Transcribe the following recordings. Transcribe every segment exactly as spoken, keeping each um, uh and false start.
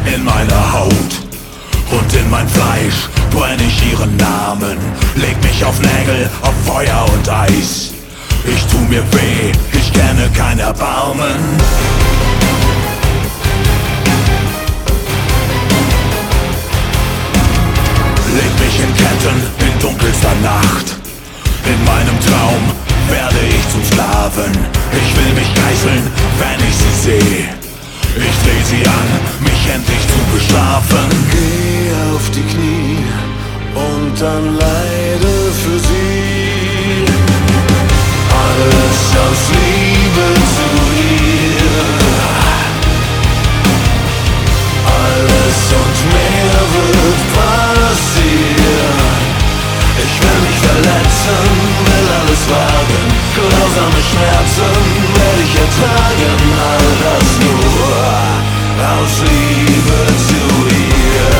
in meiner Haut und in mein Fleisch brenn ich ihren Namen. Leg mich auf Nägel, auf Feuer und Eis. Ich tu mir weh, ich kenne kein Erbarmen. Leg mich in Ketten in dunkelster Nacht. In meinem Traum werde ich zum Sklaven. Ich will mich geißeln, wenn ich sie seh. Ich dreh sie an, mich endlich zu bestrafen. Geh auf die Knie und dann leide für sie. Alles aus Liebe zu ihr. Alles und mehr wird passieren. Ich will mich verletzen, will alles wagen. Grausame Schmerzen werde ich ertragen. All das nur aus Liebe zu ihr.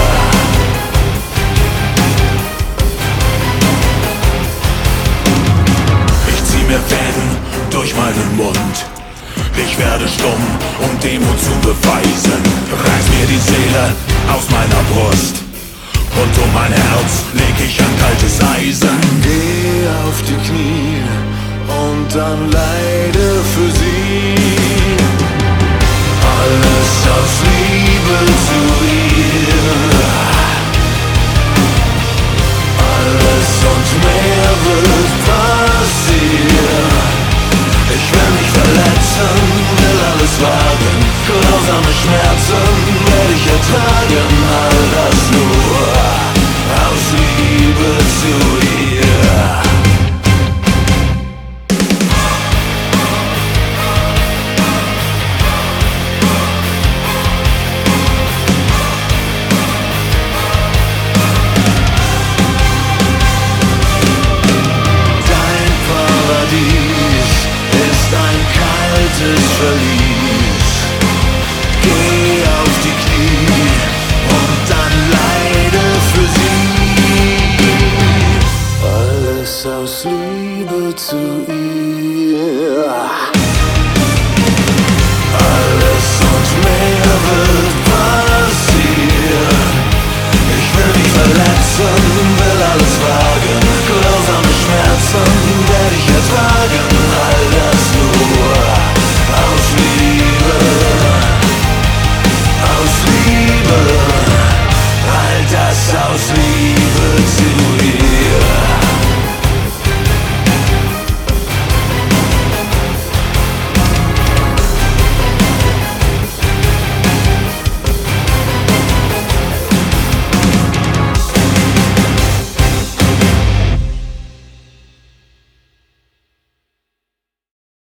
Ich zieh mir Fäden durch meinen Mund. Ich werde stumm, um Demut zu beweisen. Reiß mir die Seele aus meiner Brust. Und um mein Herz leg ich ein kaltes Eisen. Geh auf die Knie und dann leide für sie. Alles aus Liebe zu ihr. Alles und mehr wird passieren. Ich will mich verletzen, will alles wagen. Grausame Schmerzen werde ich ertragen.